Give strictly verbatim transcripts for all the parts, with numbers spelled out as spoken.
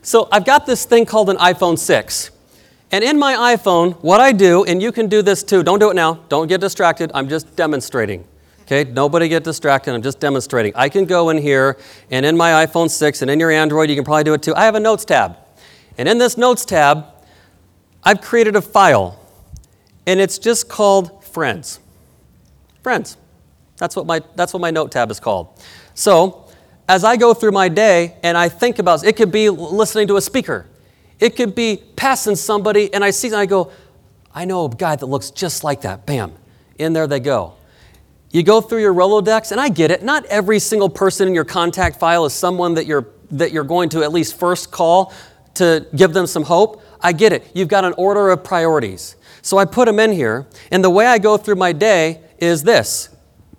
So I've got this thing called an iPhone six. And in my iPhone, what I do, and you can do this too, don't do it now, don't get distracted, I'm just demonstrating. Okay, nobody get distracted, I'm just demonstrating. I can go in here, and in my iPhone six, and in your Android, you can probably do it too, I have a Notes tab. And in this Notes tab, I've created a file, and it's just called Friends. Friends. That's what my, that's what my Note tab is called. So, as I go through my day, and I think about, it could be listening to a speaker. It could be passing somebody, and I see, and I go, I know a guy that looks just like that. Bam. In there they go. You go through your Rolodex, and I get it. Not every single person in your contact file is someone that you're that you're going to at least first call to give them some hope. I get it. You've got an order of priorities. So I put them in here, and the way I go through my day is this.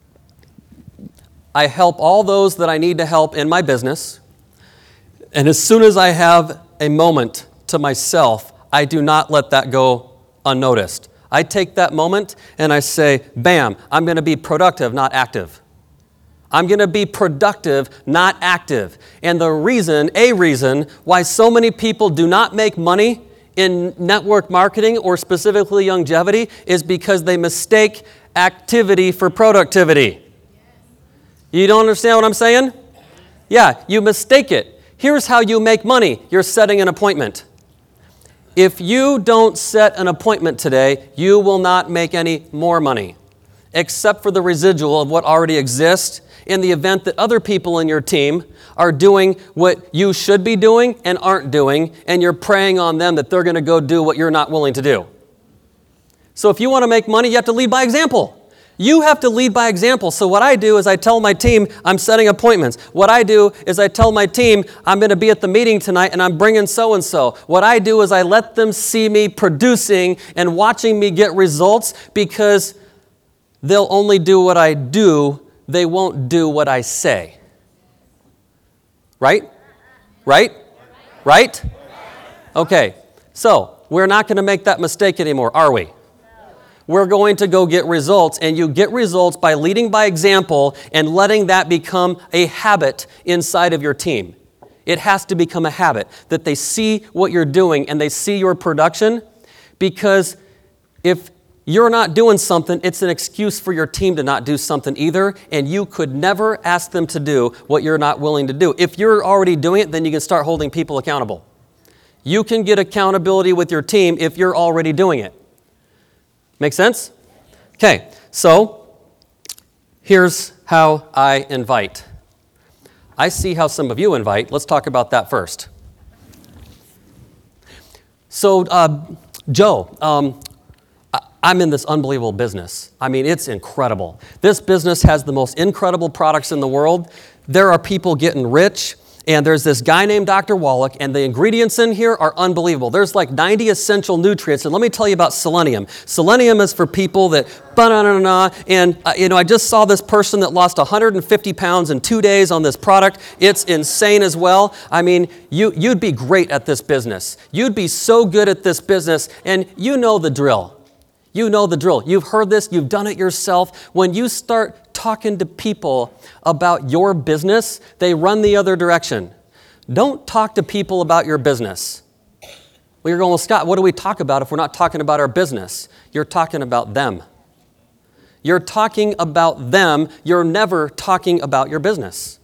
I help all those that I need to help in my business, and as soon as I have a moment to myself, I do not let that go unnoticed. I take that moment and I say, bam, I'm going to be productive, not active. I'm going to be productive, not active. And the reason, a reason, why so many people do not make money in network marketing or specifically longevity is because they mistake activity for productivity. You don't understand what I'm saying? Yeah, you mistake it. Here's how you make money. You're setting an appointment. If you don't set an appointment today, you will not make any more money, except for the residual of what already exists in the event that other people in your team are doing what you should be doing and aren't doing, and you're preying on them that they're going to go do what you're not willing to do. So if you want to make money, you have to lead by example. You have to lead by example. So what I do is I tell my team I'm setting appointments. What I do is I tell my team I'm going to be at the meeting tonight and I'm bringing so-and-so. What I do is I let them see me producing and watching me get results because they'll only do what I do. They won't do what I say. Right? Right? Right? Okay. So we're not going to make that mistake anymore, are we? We're going to go get results, and you get results by leading by example and letting that become a habit inside of your team. It has to become a habit, that they see what you're doing and they see your production, because if you're not doing something, it's an excuse for your team to not do something either, and you could never ask them to do what you're not willing to do. If you're already doing it, then you can start holding people accountable. You can get accountability with your team if you're already doing it. Make sense? Okay, so here's how I invite. I see how some of you invite. Let's talk about that first. So, uh, Joe, um, I- I'm in this unbelievable business. I mean, it's incredible. This business has the most incredible products in the world. There are people getting rich. And there's this guy named Doctor Wallach, and the ingredients in here are unbelievable. There's like ninety essential nutrients, and let me tell you about selenium. Selenium is for people that, ba-na-na-na, and uh, you know, I just saw this person that lost one hundred fifty pounds in two days on this product. It's insane as well. I mean, you, you'd be great at this business. You'd be so good at this business, and you know the drill. You know the drill. You've heard this. You've done it yourself. When you start talking to people about your business, they run the other direction. Don't talk to people about your business. Well, you're going, well, Scott, what do we talk about if we're not talking about our business? You're talking about them. You're talking about them. You're never talking about your business.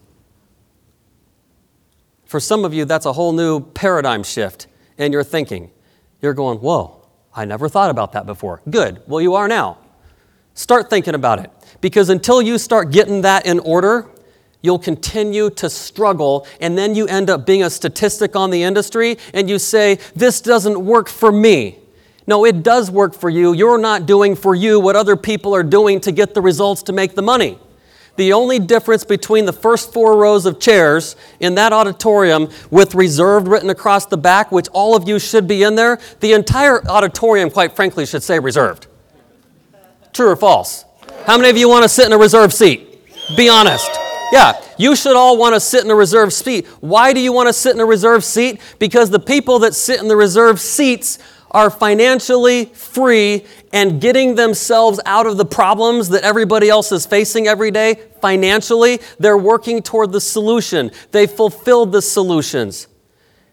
For some of you, that's a whole new paradigm shift in your thinking. You're going, whoa. I never thought about that before. Good. Well, you are now. Start thinking about it. Because until you start getting that in order, you'll continue to struggle, and then you end up being a statistic on the industry, and you say, this doesn't work for me. No, it does work for you. You're not doing for you what other people are doing to get the results to make the money. The only difference between the first four rows of chairs in that auditorium with reserved written across the back, which all of you should be in there, the entire auditorium, quite frankly, should say reserved. True or false? How many of you want to sit in a reserved seat? Be honest. Yeah, you should all want to sit in a reserved seat. Why do you want to sit in a reserved seat? Because the people that sit in the reserved seats are financially free and getting themselves out of the problems that everybody else is facing every day financially. They're working toward the solution. They fulfilled the solutions.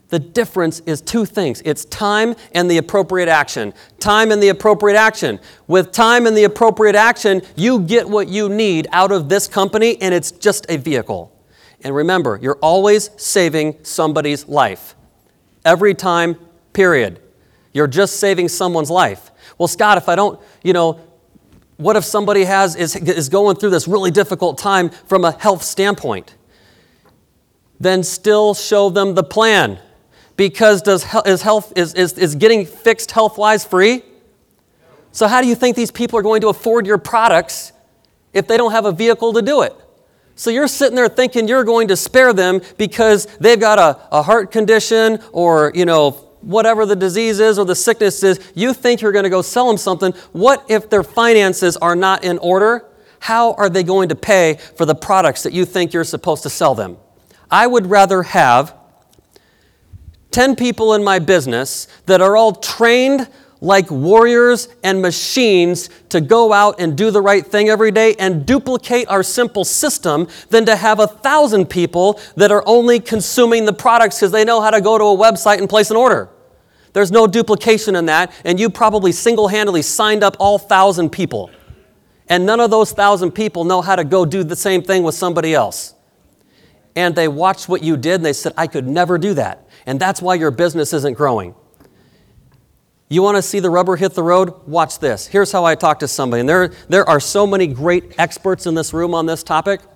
The difference is two things. It's time and the appropriate action. Time and the appropriate action. With time and the appropriate action, you get what you need out of this company, and it's just a vehicle. And remember, you're always saving somebody's life. Every time, period. You're just saving someone's life. Well, Scott, if I don't, you know, what if somebody has is, is going through this really difficult time from a health standpoint? Then still show them the plan. Because does is health is, is, is getting fixed health-wise free? So how do you think these people are going to afford your products if they don't have a vehicle to do it? So you're sitting there thinking you're going to spare them because they've got a, a heart condition or, you know, whatever the disease is or the sickness is. You think you're going to go sell them something. What if their finances are not in order? How are they going to pay for the products that you think you're supposed to sell them? I would rather have ten people in my business that are all trained like warriors and machines to go out and do the right thing every day and duplicate our simple system than to have a thousand people that are only consuming the products because they know how to go to a website and place an order. There's no duplication in that, and you probably single-handedly signed up all thousand people. And none of those thousand people know how to go do the same thing with somebody else. And they watched what you did and they said, I could never do that. And that's why your business isn't growing. You want to see the rubber hit the road? Watch this. Here's how I talk to somebody. And there, there are so many great experts in this room on this topic.